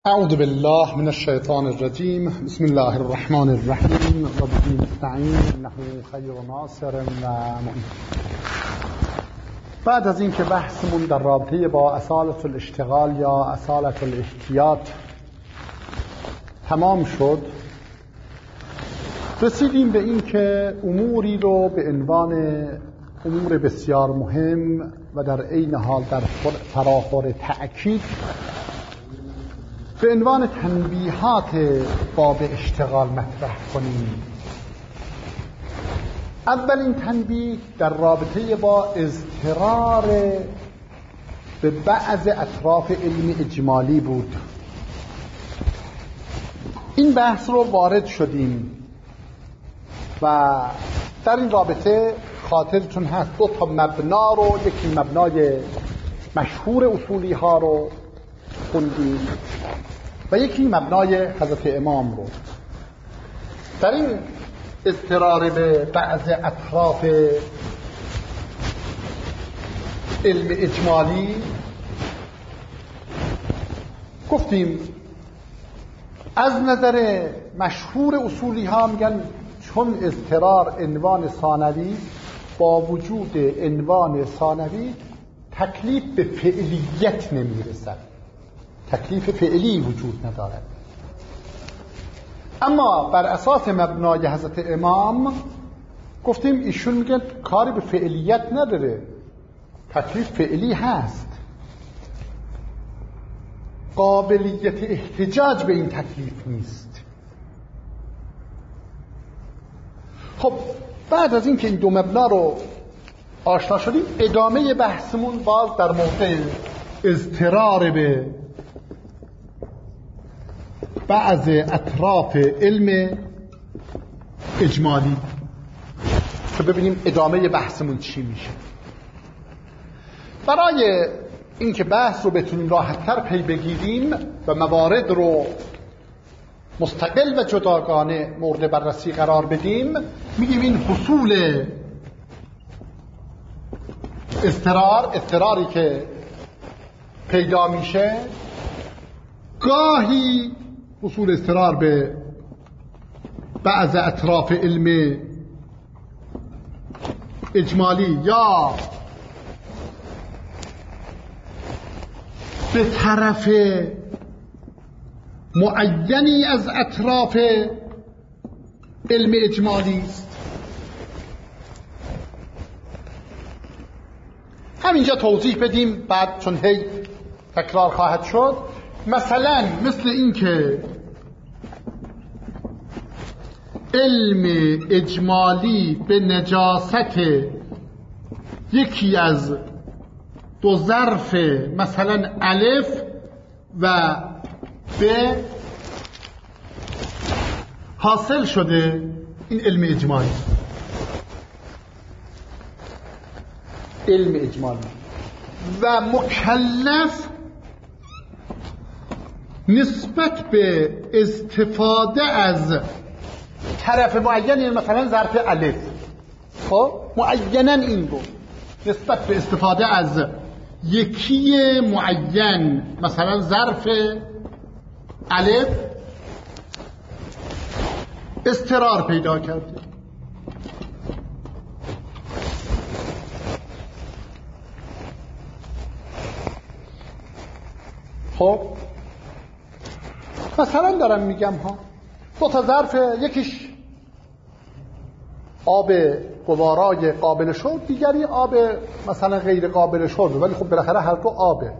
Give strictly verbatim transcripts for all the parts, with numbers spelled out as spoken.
اعوذ بالله من الشیطان الرجیم. بسم الله الرحمن الرحیم. و به نستعین انه خیر ناصر و معین. بعد از اینکه بحثمون در رابطه با اصالت الاشتغال یا اصالت الاحتیاط تمام شد، رسیدیم به این که اموری رو به عنوان امور بسیار مهم و در عین حال در فراخور تأکید به عنوان تنبیهات باب اشتغال مطرح کنیم. اولین تنبیه در رابطه با اضطرار به بعض اطراف علم اجمالی بود. این بحث رو وارد شدیم و در این رابطه خاطرتون هست دو تا مبنا رو، یکی مبنای مشهور اصولی ها رو خوندیم و یکی مبنای حضرت امام رو. در این اضطرار به بعض اطراف علم اجمالی گفتیم از نظر مشهور اصولی ها میگن چون اضطرار عنوان ثانوی، با وجود عنوان ثانوی تکلیف به فعلیت نمیرسد، تکلیف فعلی وجود ندارد. اما بر اساس مبنای حضرت امام گفتیم ایشون میگن کاری به فعلیت نداره، تکلیف فعلی هست، قابلیت احتجاج به این تکلیف نیست. خب بعد از اینکه این دو مبنا رو آشنا شدیم، ادامه بحثمون باز در موضع اضطرار به بعض اطراف علم اجمالی که ببینیم ادامه بحثمون چی میشه. برای اینکه بحث رو بتونیم راحت‌تر پی بگیریم و موارد رو مستقل و جداگانه مورد بررسی قرار بدیم، میگیم این حصول اضطرار، اضطراری که پیدا میشه، گاهی حصول اضطرار به بعض اطراف علم اجمالی یا به طرف معینی از اطراف علم اجمالی است. همینجا توضیح بدیم بعد چون هی تکرار خواهد شد. مثلا مثل این که علم اجمالی به نجاست یکی از دو ظرف مثلا الف و ب حاصل شده، این علم اجمالی علم اجمالی و مکلف نسبت به استفاده از طرف معین، مثلا ظرف الف، خب معیناً این رو نسبت به استفاده از یکی معین مثلا ظرف الف اضطرار پیدا کرده. خب مثلا دارم میگم ها دو تا ظرف، یکیش آب گوارای قابل شرب، دیگری آب مثلا غیر قابل شرب، ولی خب بالاخره هر دو آبه.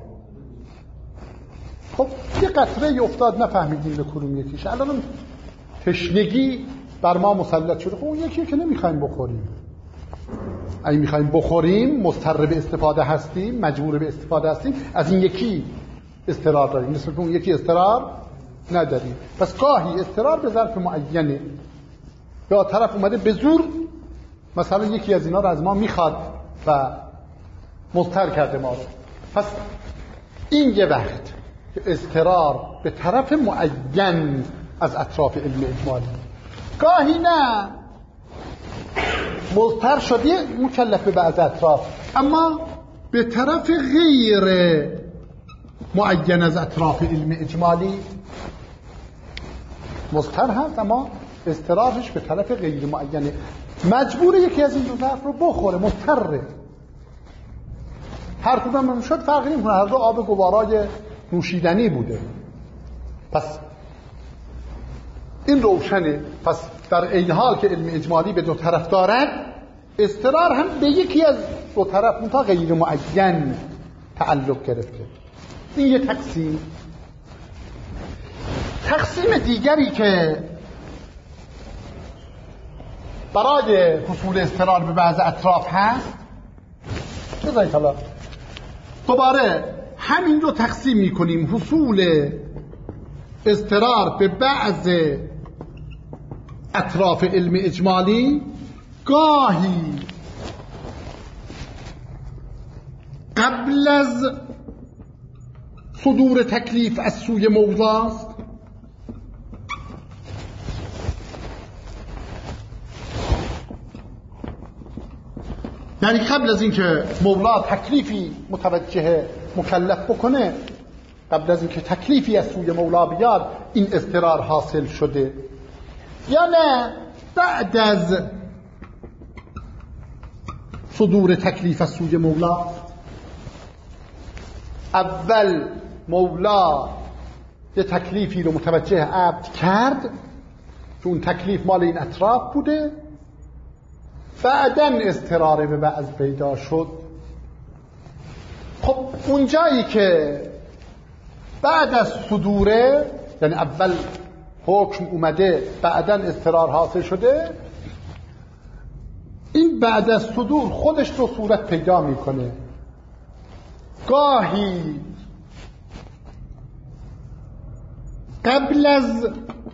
خب یه قطره افتاد نفهمیدیم به کدوم یکیش، الان تشنگی بر ما مسلط شده، خب اون یکی که نمیخوایم بخوریم. اگه میخوایم بخوریم مضطر به استفاده هستیم، مجبور به استفاده هستیم، از این یکی اضطرار داریم، نسبت به اون یکی اضطرار نداریم. پس گاهی اضطرار به ظرف معینه یا طرف اومده به زور مثلا یکی از اینا رو از ما میخواد و مضطر کرده ما رو. پس این یه وقت که اضطرار به طرف معین از اطراف علم اجمالی، گاهی نه مضطر شدی مکلف به بعض اطراف، اما به طرف غیر معین از اطراف علم اجمالی مضطر هست، اما اضطرارش به طرف غیر معینه، مجبور یکی از این دو طرف رو بخوره، مضطره. هر کدوم شد فرقی نمیکنه، هر دو آب گوارای نوشیدنی بوده. پس این روشنه. پس در این حال که علم اجمالی به دو طرف دارد، اضطرار هم به یکی از دو طرف منتها غیر معین تعلق گرفته. این یه تقسیم. تقسیم دیگری که برای حصول اضطرار به بعض اطراف هست، بذارید حالا دوباره همین رو تقسیم میکنیم. حصول اضطرار به بعض اطراف علم اجمالی گاهی قبل از صدور تکلیف از سوی مولاست، یعنی قبل از اینکه مولا تکلیفی متوجه مکلف بکنه، قبل از اینکه تکلیفی از سوی مولا بیاد، این اضطرار حاصل شده، یا نه بعد از صدور تکلیف از سوی مولا. اول مولا یه تکلیفی رو متوجه عبد کرد که اون تکلیف مال این اطراف بوده، بعداً اضطرار به بعض پیدا شد. خب اون جایی که بعد از صدوره، یعنی اول حکم اومده بعداً اضطرار حاصل شده، این بعد از صدور خودش رو صورت پیدا میکنه. گاهی قبل از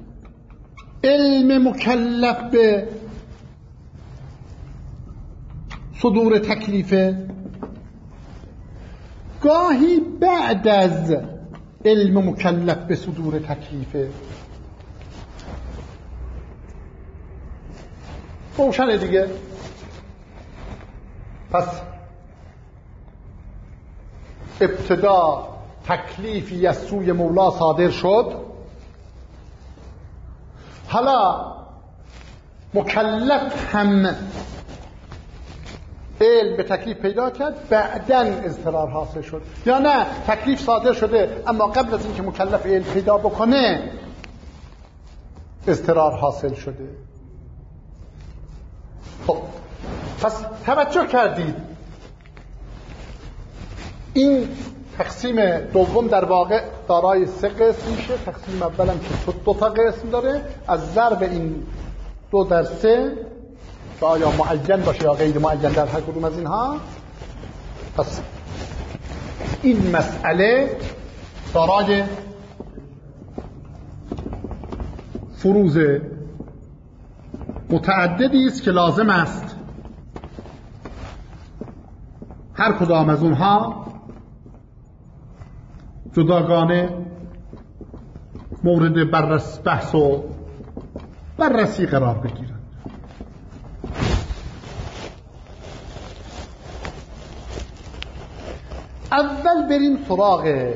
علم مکلف به صدور تکلیفه، گاهی بعد از علم مکلف به صدور تکلیفه. روشنه دیگه. پس ابتدا تکلیفی از سوی مولا صادر شد، حالا مکلف هم علم به تکلیف پیدا کرد، بعداً اضطرار حاصل شد. یا نه تکلیف صادر شده اما قبل از اینکه مکلف علم پیدا بکنه اضطرار حاصل شده. خب پس توجه کردید این تقسیم دوم در واقع دارای سه قسم میشه. تقسیم اولم که دو تا قسم داره، از ضرب این دو در سه که آیا معین باشه یا غیر معین در هر کدوم از اینها. پس این مسئله دارای فروض متعددی است که لازم است هر کدام از اونها جداگانه مورد بررس بحث و بررسی قرار بگیرند. اول بریم سراغ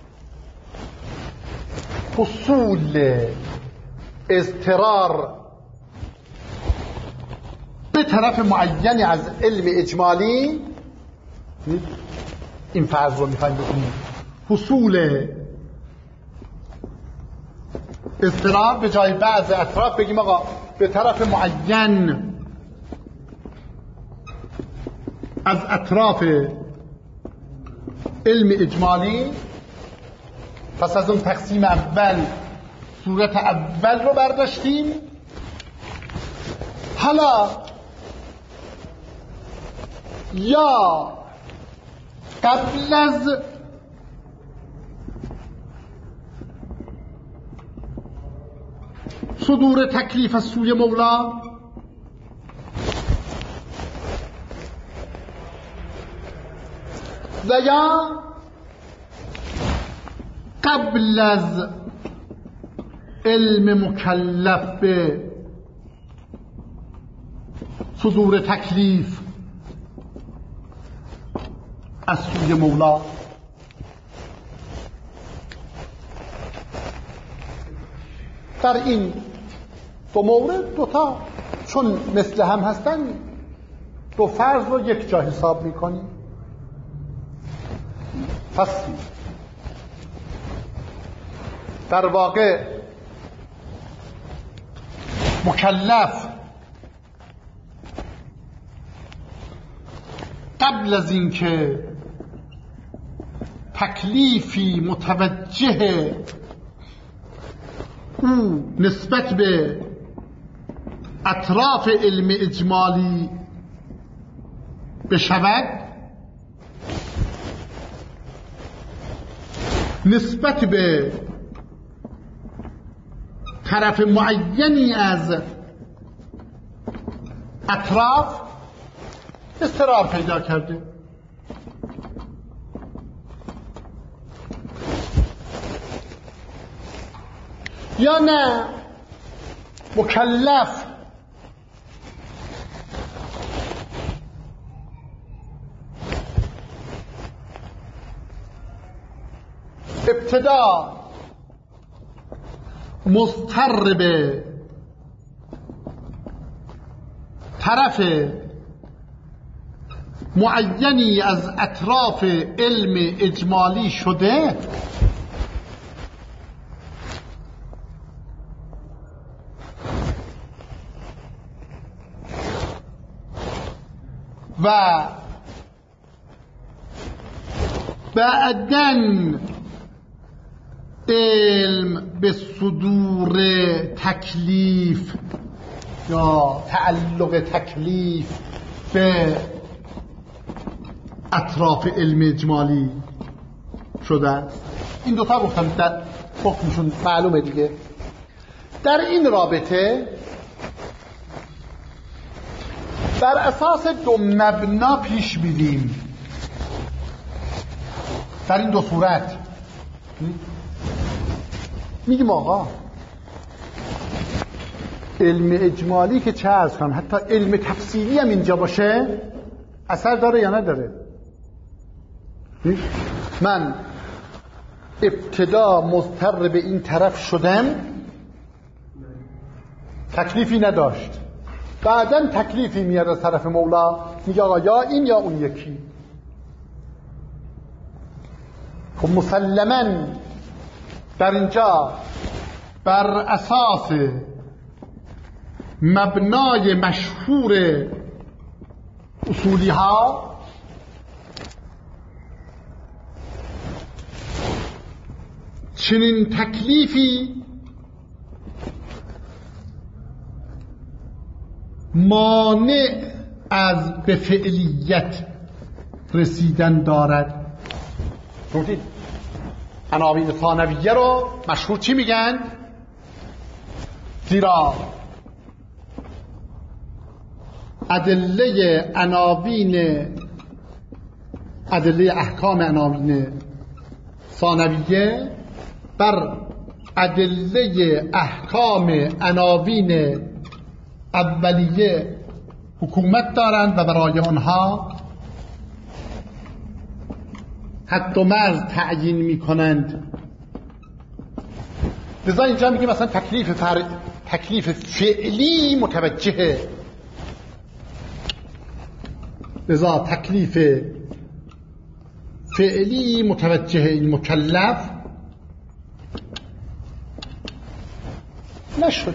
حصول اضطرار به طرف معینی از علم اجمالی. این فرض رو میخوایم بکنیم، حصول اضطرار به جای بعض اطراف بگیم آقا به طرف معین از اطراف علم اجمالی. پس از اون تقسیم اول صورت اول رو برداشتیم. حالا یا قبل از صدور تکلیف از سوی مولا و یا قبل از علم مکلف به صدور تکلیف از سوی مولا. در این دو مورد دوتا چون مثل هم هستن دو فرض رو یک جا حساب میکنیم. پس در واقع مکلف قبل از اینکه تکلیفی متوجه او نسبت به اطراف علم اجمالی بشود، نسبت به طرف معینی از اطراف اضطراب پیدا کرده. یا نه مکلف ابتدا مضطر به طرف معینی از اطراف علم اجمالی شده و بعدن علم به صدور تکلیف یا تعلق تکلیف به اطراف علم اجمالی شدن. این دوتا گفتم در حکمشون معلومه دیگه. در این رابطه بر اساس دو مبنا پیش میریم. در این دو صورت میگیم آقا علم اجمالی که چه عرض کنم حتی علم تفصیلی هم اینجا باشه اثر داره یا نداره؟ من ابتدا مضطر به این طرف شدم، تکلیفی نداشت، بعداً تکلیفی میاد از طرف مولا میگه آقا یا این یا اون یکی. خب مسلماً در اینجا بر اساس مبنای مشهور اصولی ها چنین تکلیفی مانع از به فعلیت رسیدن دارد. گفتید عناوین ثانویه رو مشهور چی میگن؟ زیرا ادله عناوین ادله احکام عناوین ثانویه بر ادله احکام عناوین اولیه حکومت دارند و برای آنها حد و مرز تعیین می کنند. لذا اینجا میگه مثلا تکلیف فر... تکلیف فعلی متوجهه. لذا تکلیف فعلی متوجه این مکلف نشد.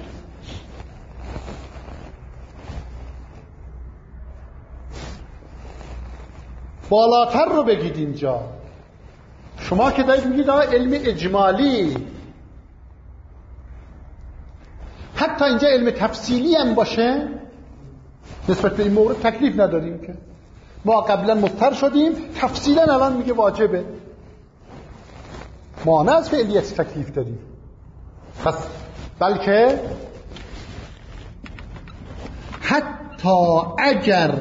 بالاتر رو بگید اینجا. شما که دارید میگید آقا علم اجمالی، حتی اینجا علم تفصیلی هم باشه نسبت به این مورد تکلیف نداریم که ما قبلا مضطر شدیم، تفصیلا الان میگه واجبه. ما نه از فعلیت تکلیف داریم. پس بلکه حتی اگر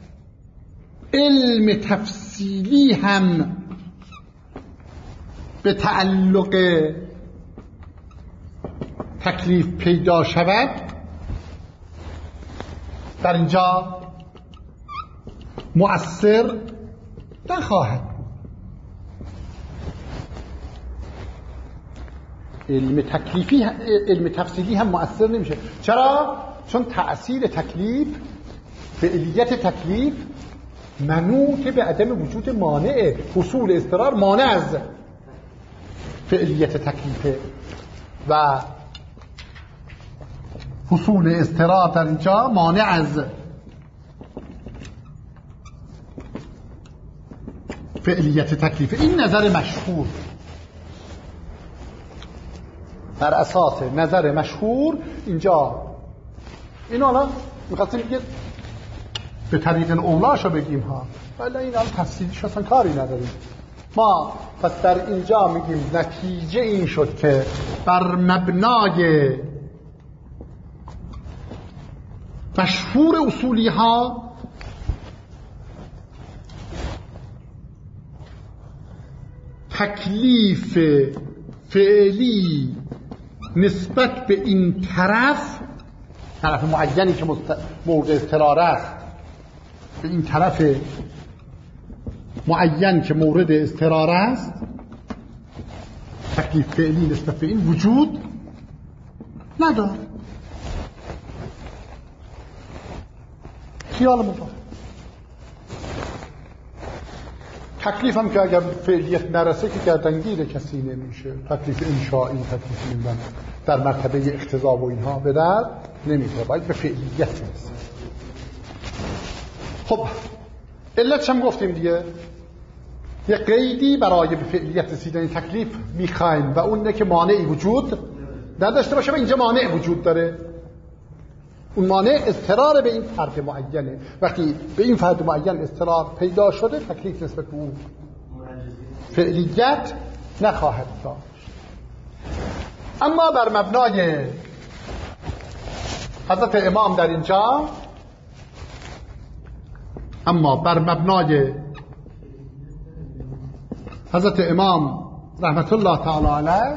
علم تفصیلی هم به تعلق تکلیف پیدا شود، در اینجا مؤثر نخواهد. علم تکلیفی علم تفصیلی هم مؤثر نمیشه. چرا؟ چون تأثیر تکلیف، فعلیت تکلیف منوط به عدم وجود مانع. حصول اضطرار مانع از فعلیت تکلیفه و حصول اضطرار در اینجا مانع از فعلیت تکلیفه. این نظر مشهور. بر اساس نظر مشهور اینجا اینو الان می‌خواستیم بگیم به طریق اولاشو بگیم ها، ولی این الان تفصیلیش اصلا کاری نداریم ما. پس در اینجا میگیم نتیجه این شد که بر مبنای مشهور اصولی ها تکلیف فعلی نسبت به این طرف، طرف معینی که مورد اضطرار است، به این طرف معین که مورد اضطرار است، تکلیف فعلی نسبت به این وجود نداره. خیال مبارک. تکلیف هم که اگر فعلیت نرسه که گردنگیر کسی نمیشه. تکلیف انشائی، تکلیف ایندن در مرتبه اقتضا و اینها به در نمیشه، باید به فعلیت نرسه. خب علتش هم گفتیم دیگه، یه قیدی برای به فعلیت رسیدن تکلیف میخوایم و اونه که مانعی وجود نداشته باشه و اینجا مانع وجود داره. اون مانع اضطرار به این فرد معینه. وقتی به این فرد معین اضطرار پیدا شده تکلیف نسبت به اون فعلیت نخواهد داشت. اما بر مبنای حضرت امام در اینجا اما بر مبنای حضرت امام رحمت الله تعالی علیه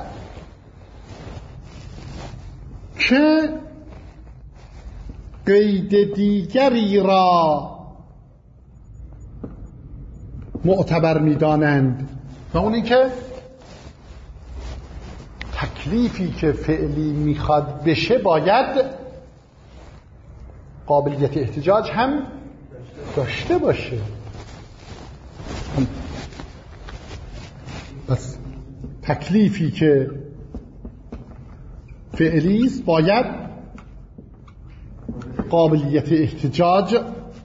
که قید دیگری را معتبر می‌دانند و اون این که تکلیفی که فعلی میخواد بشه باید قابلیت احتجاج هم داشته باشه. پس تکلیفی که فعلی است باید قابلیت احتجاج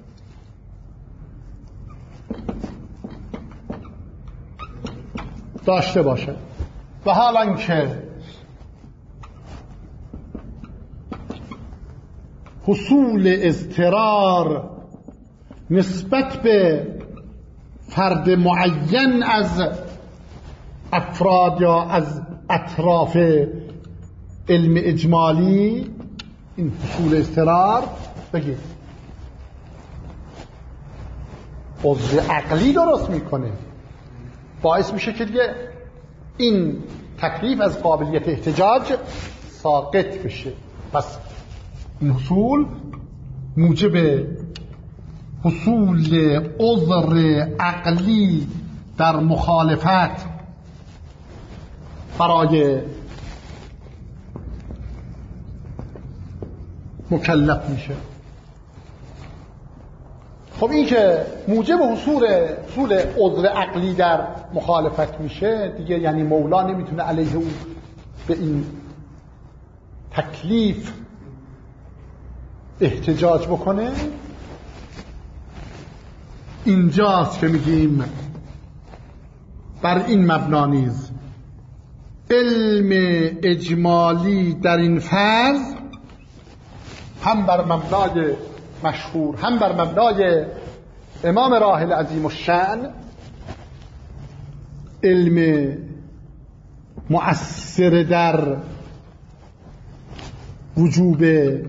داشته باشه. و حالا که حصول اضطرار نسبت به فرد معین از افراد یا از اطراف علم اجمالی، این حصول اضطرار بگید عضو عقلی درست میکنه، باعث میشه که دیگه این تکلیف از قابلیت احتجاج ساقط بشه. پس این حصول موجب حصول عذر عقلی در مخالفت برای مکلف میشه. خب این که موجب حصول حصول عذر عقلی در مخالفت میشه دیگه، یعنی مولا نمیتونه علیه اون به این تکلیف احتجاج بکنه. اینجاست که میگیم بر این مبنا نیز علم اجمالی در این فرض هم بر مبنای مشهور هم بر مبنای امام راحل عظیم الشأن علم مؤثر در وجوب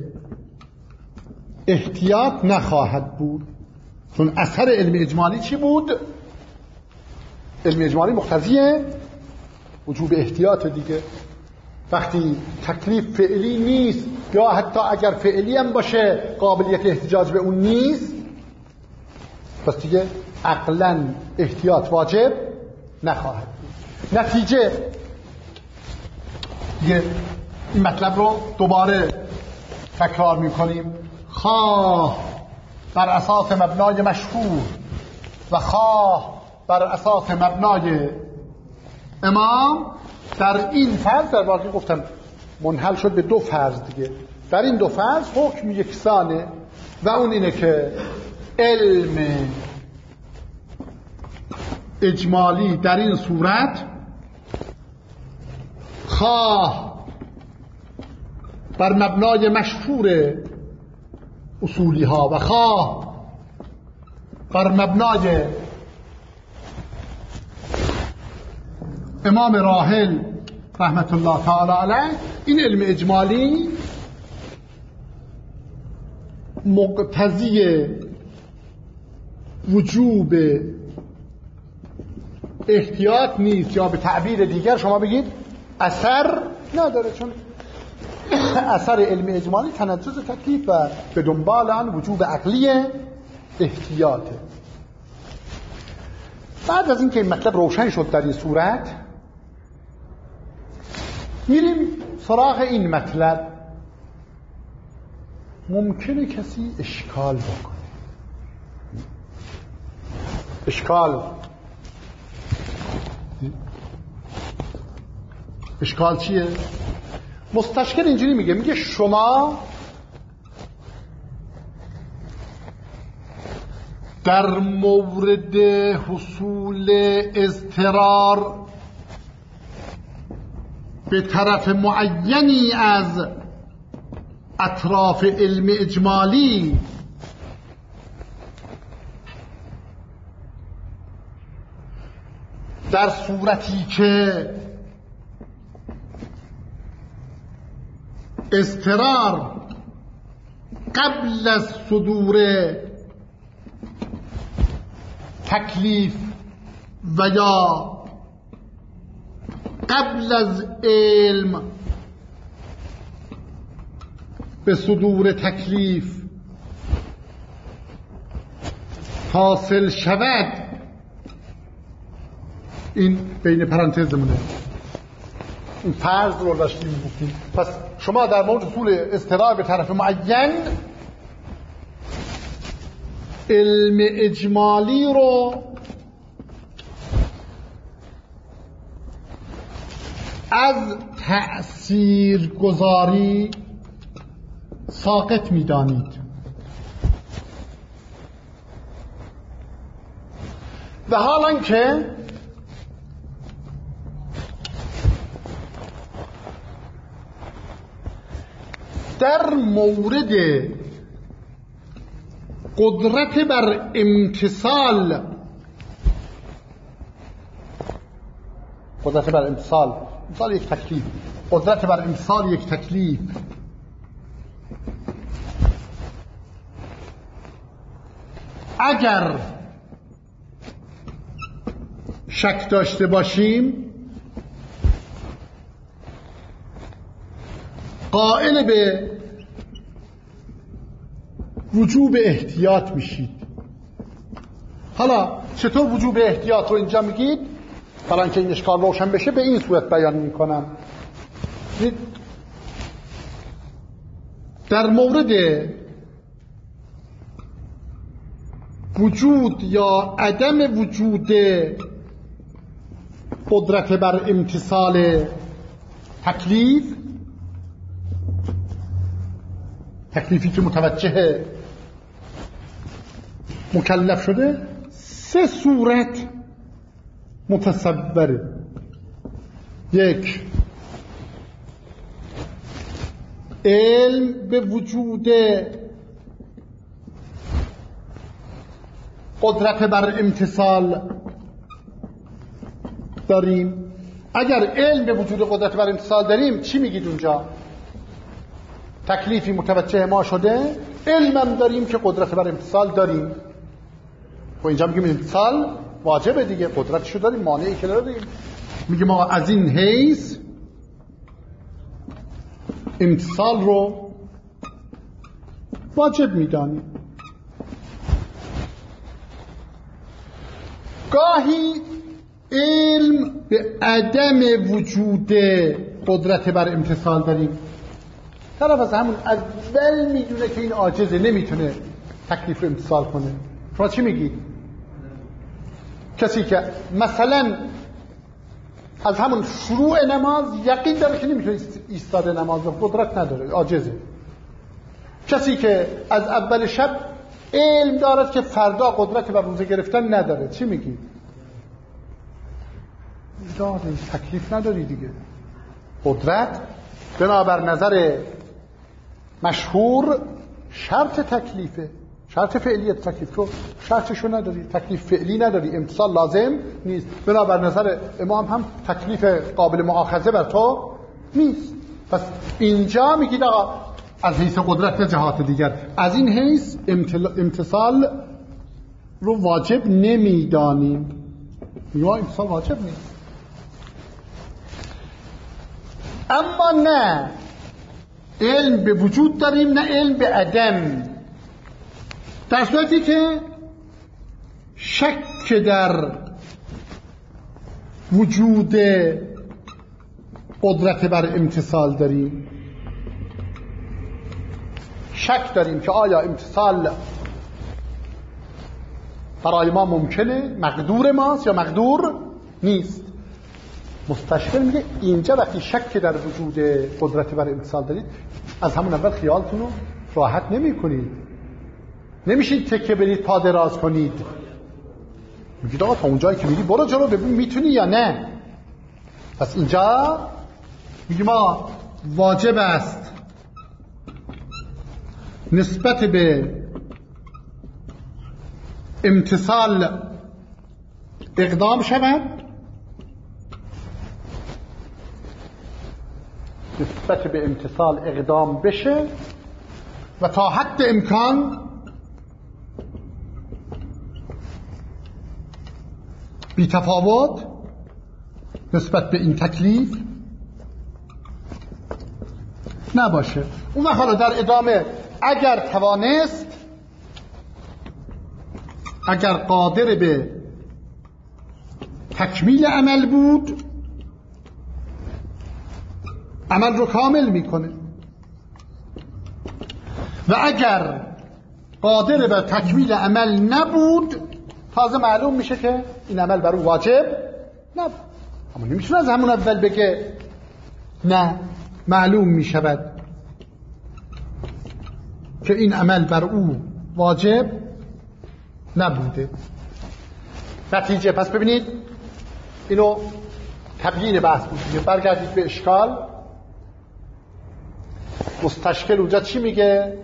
احتیاط نخواهد بود. چون اثر علم اجمالی چی بود؟ علم اجمالی مقتضی وجوب احتیاط دیگه. وقتی تکلیف فعلی نیست یا حتی اگر فعلی هم باشه قابلیت احتجاج به اون نیست، پس دیگه عقلاً احتیاط واجب نخواهد بود. نتیجه دیگه این مطلب رو دوباره تکرار میکنیم. خواه بر اساس مبنای مشهور و خواه بر اساس مبنای امام، در این فرض در واقع گفتم منحل شد به دو فرض دیگه. در این دو فرض حکم یکسانه و اون اینه که علم اجمالی در این صورت خواه بر مبنای مشهور اصولی ها و خواه بر مبنای امام راحل رحمت الله تعالی علیه، این علم اجمالی مقتضی وجوب احتیاط نیست، یا به تعبیر دیگر شما بگید اثر نداره، چون اثر علم اجمالی تنجز تکلیف و به دنبال آن وجوب عقلی احتیاطه. بعد از اینکه این مطلب روشن شد در این صورت، میریم سراغ این مطلب. ممکنه کسی اشکال بکنه. اشکال اشکال چیه؟ مستشکل اینجوری میگه، میگه شما در مورد حصول اضطرار به طرف معینی از اطراف علم اجمالی در صورتی که اضطرار قبل از صدور تکلیف و یا قبل از علم به صدور تکلیف حاصل شود، این بین پرانتز مونه، این فرض رو داشتیم گفتیم. پس شما در مورد حصول اضطرار به طرف معین علم اجمالی رو از تأثیر گذاری ساقط می‌دانید و حالا که در مورد قدرت بر امتصال قدرت بر امتصال امتصال یک تکلیف قدرت بر امتصال یک تکلیف اگر شک داشته باشیم، قائل به وجوب احتیاط میشید. حالا چطور وجوب احتیاط رو اینجا میگید؟ حالا اینکه این اشکال روشن بشه به این صورت بیان میکنم. در مورد وجود یا عدم وجود قدرت بر امتصال تکلیف، تکلیفی که متوجه مکلف شده، سه صورت متصوره. یک، علم به وجود قدرت بر امتصال داریم. اگر علم به وجود قدرت بر امتصال داریم، چی میگید اونجا؟ تکلیفی متوجه ما شده، علمم داریم که قدرت بر امتصال داریم. و اینجا میگیم امتصال واجبه دیگه، قدرتشو داریم، مانعی که نداریم. میگه ما از این حیث امتصال رو واجب میدانیم. گاهی علم به عدم وجود قدرت بر امتثال داریم، طرف از همون اول میدونه که این عاجزه، نمیتونه تکلیف رو امتثال کنه. شما چی میگید؟ کسی که مثلا از همون شروع نماز یقین داره که نمیتونه ایستاده نماز رو، قدرت نداره، عاجزه. کسی که از اول شب علم دارد که فردا قدرت بر روزه گرفتن نداره، چی میگی؟ داره، تکلیف نداری دیگه. قدرت بنابر نظر مشهور شرط تکلیفه، شرط فعلیت تکلیف. تو شرطشو نداری، تکلیف فعلی نداری، امتثال لازم نیست. بنابر نظر امام هم تکلیف قابل مؤاخذه بر تو نیست. پس اینجا میگید آقا از حیث قدرت نه جهات دیگر، از این حیث امتثال رو واجب نمیدانیم، یا امتثال واجب نیست. اما نه علم به وجود داریم نه علم به عدم، در صورتی که شک در وجود قدرت بر امتثال داریم، شک داریم که آیا امتثال برای ما ممکنه، مقدور ماست یا مقدور نیست. مستشکل میگه اینجا وقتی شک در وجود قدرت بر امتثال دارید، از همون اول خیالتون رو راحت نمی کنید، نمیشید تکه برید پا دراز کنید، میگید آقا تا اونجایی که میری برو جلو ببین میتونی یا نه. پس اینجا میگه ما واجب است نسبت به امتثال اقدام شود، نسبت به امتثال اقدام بشه و تا حد امکان بی تفاوت نسبت به این تکلیف نباشه. اون وقت حالا در ادامه اگر توانست، اگر قادر به تکمیل عمل بود، عمل رو کامل میکنه، و اگر قادر به تکمیل عمل نبود تازه معلوم میشه که این عمل بر او واجب نبود. اما نمیتونه از همون اول بگه نه، معلوم میشود که این عمل بر او واجب نبوده. نتیجه پس ببینید اینو تبیین بحث بود. برگردید به اشکال. مستشکل اونجا چی میگه؟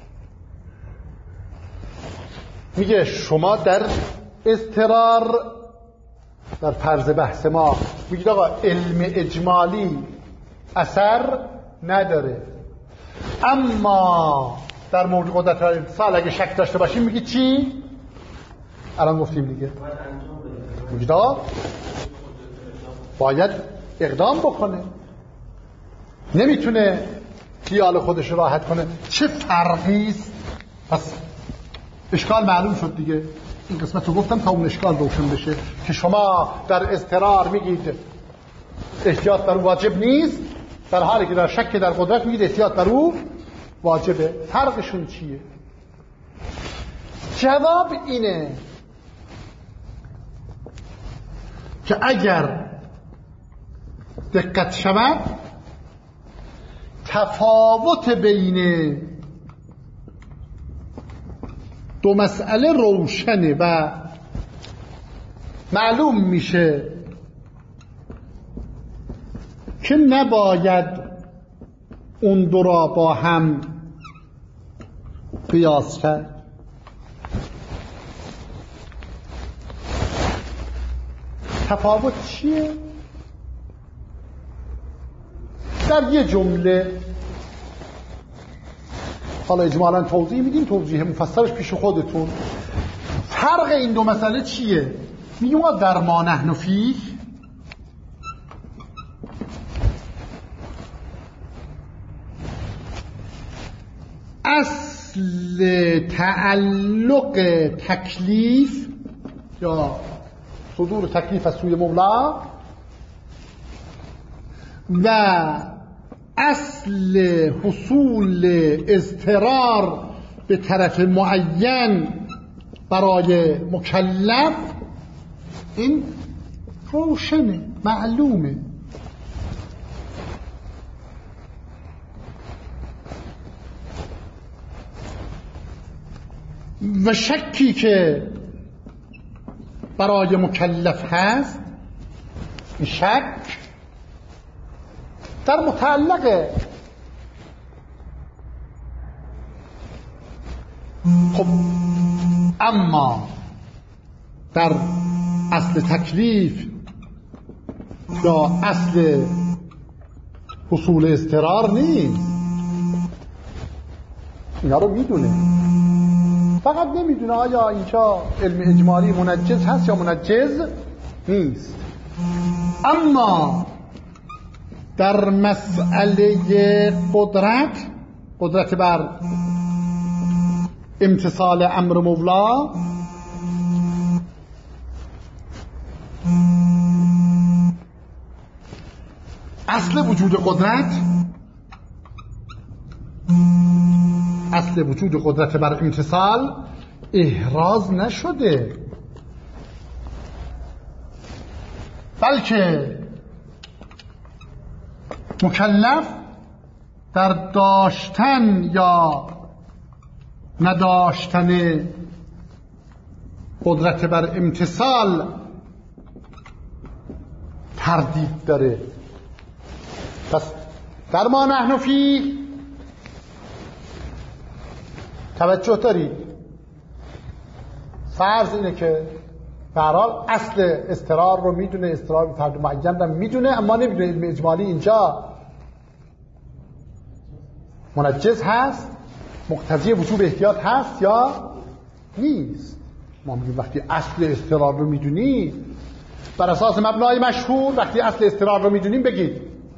میگه شما در اضطرار، در فرض بحث ما میگید آقا علم اجمالی اثر نداره، اما در مورد قدرت امتثال اگه شک داشته باشیم میگید چی؟ الان گفتیم دیگه، میگید آقا باید اقدام بکنه، نمیتونه خیال خودش راحت کنه. چه فرقی است؟ پس اشکال معلوم شد دیگه. این قسمت رو گفتم تا اون اشکال روشن بشه که شما در اضطرار میگید احتیاط بر او واجب نیست، در حالی که در شک در قدرت میگید احتیاط بر او واجبه. فرقشون چیه؟ جواب اینه که اگر دقت شود تفاوت بین دو مسئله روشنه و معلوم میشه که نباید اون دو را با هم قیاس کرد. تفاوت چیه؟ در یه جمله حالا اجمالاً توضیح میدیم، توضیح مفصلش پیش خودتون. فرق این دو مسئله چیه؟ میگیم ما در ما نحن فیه اصل تعلق تکلیف یا صدور تکلیف از سوی مولا و اصل حصول اضطرار به طرف معین برای مکلف این روشنه، معلومه. و شکی که برای مکلف هست، این شک در متعلق خب اما در اصل تکلیف یا اصل حصول اضطرار نیست. اینا رو میدونه، فقط نمیدونه آیا اینجا علم اجمالی منجز هست یا منجز نیست. اما در مسئله قدرت، قدرت بر امتثال امر مولا، اصل وجود قدرت اصل وجود قدرت بر امتثال احراز نشده، بلکه مکلف در داشتن یا نداشتن قدرت بر امتثال تردید داره. پس در ما نحن فی توجه دارید، فرض اینه که به هر حال اصل اضطرار رو میدونه، اضطرار به فرد معین رو میدونه، اما نمیدونه علم اجمالی اینجا منجز هست، مقتضی وجوب احتیاط هست یا نیست. ما میگیم وقتی اصل اضطرار رو میدونی بر اساس مبنای مشهور، وقتی اصل اضطرار رو میدونیم بگید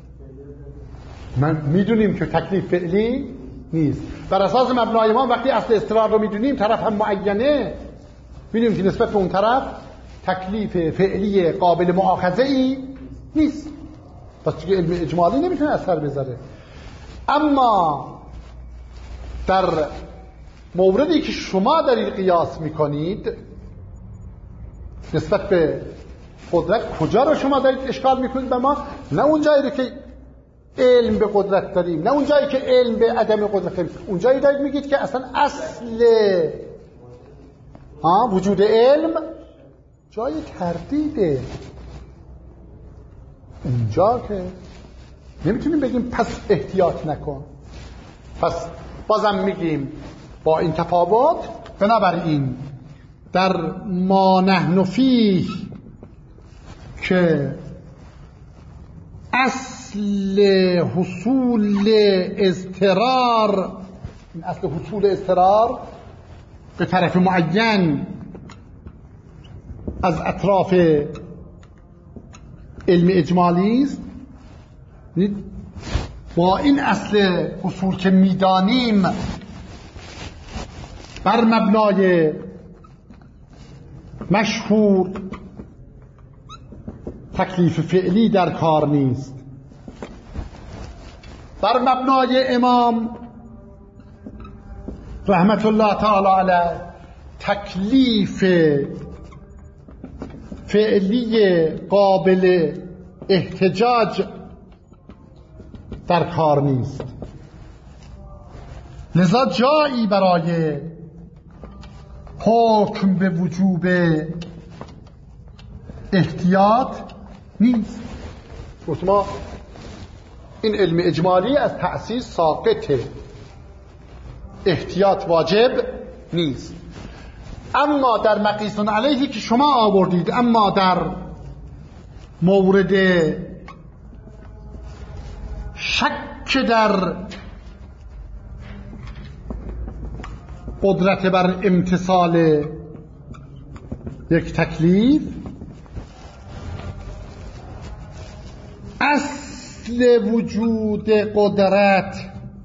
من میدونیم که تکلیف فعلی نیست. بر اساس مبنای ما وقتی اصل اضطرار رو میدونیم طرف هم معینه، میدونیم که نسبت به اون طرف تکلیف فعلی قابل مؤاخذه ای نیست، پس دیگه علم اجمالی نمیتونه اثر بذاره. اما در موردی که شما دارید قیاس میکنید نسبت به قدرت، کجا رو شما دارید اشکال میکنید به ما؟ نه اون جایی رو که علم به قدرت داریم، نه اون جایی که علم به عدم قدرت داریم، اون جایی دارید میگید که اصلا اصل ها وجود علم جای تردیده. اونجا که نمیتونیم بگیم پس احتیاط نکن. پس بازم میگیم با این تفاوت، بنابراین در ما نحن فیه که اصل حصول اضطرار، این اصل حصول اضطرار به طرف معین از اطراف علم اجمالی است. با این اصل حصول که میدانیم بر مبنای مشهور تکلیف فعلی در کار نیست. بر مبنای امام رحمت الله تعالی علیه تکلیف فعلی قابل احتجاج در کار نیست، لذا جایی برای حکم به وجوب احتیاط نیست. ما این علم اجمالی از تأسیس ساقطه، احتیاط واجب نیست. اما در مقیس علیه که شما آوردید، اما در مورد شک در قدرت بر امتثال یک تکلیف، اصل وجود قدرت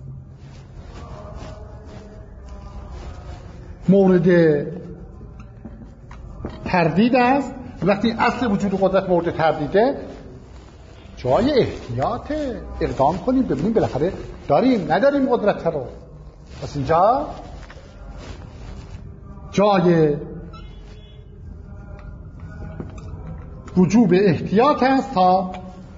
مورد تردید است. وقتی اصل وجود قدرت مورد تردیده، جای احتیاط اقدام کنیم، ببینیم بالاخره داریم نداریم قدرت رو. پس اینجا جای وجوب احتیاط است تا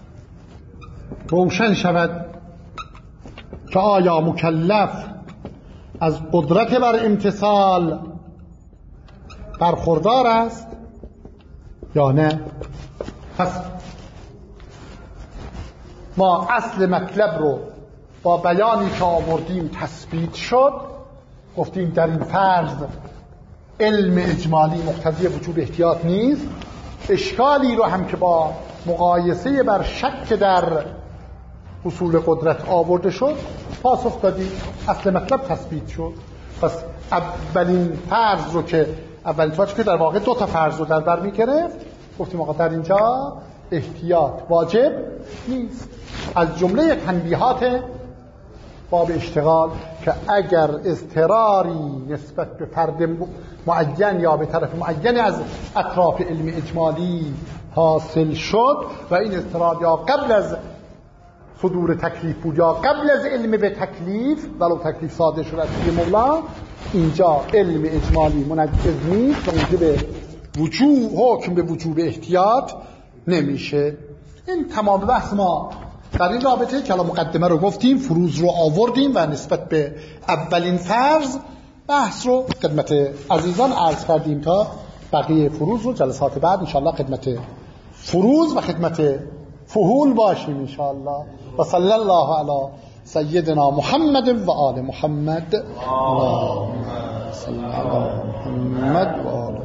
روشن شود که آیا مکلف از قدرت بر امتثال برخوردار است یا نه. پس ما اصل مطلب رو با بیانی که آوردیم تثبیت شد. گفتیم در این فرض علم اجمالی مقتضی وجوب احتیاط نیست. اشکالی رو هم که با مقایسه بر شک در اصول قدرت آورده شد پاسخ دادیم، اصل مطلب تثبیت شد. پس اولین فرض رو که اولین فرض که در واقع دو تا فرض رو در بر می‌گرفت، گفتیم آقا در اینجا احتیاط واجب نیست. از جمله تنبیهات باب اشتغال که اگر اضطراری نسبت به فرد معین یا به طرف معین از اطراف علم اجمالی حاصل شد و این اضطرار یا قبل از صدور تکلیف بود یا قبل از علم به تکلیف، ولو تکلیف صادر شد از مولا، اینجا علم اجمالی منجز نیست و موجب وجوب حکم به وجوب احتیاط نمیشه. این تمام بحث ما در این رابطه که مقدمه رو گفتیم، فروض رو آوردیم و نسبت به اولین فرض بحث رو خدمت عزیزان عرض کردیم تا بقیه فروض رو جلسات بعد انشاءالله خدمت فروض و خدمت فهول باشیم انشاءالله. و صلی الله علی سیدنا محمد و آل محمد. اللهم صل علی محمد و آل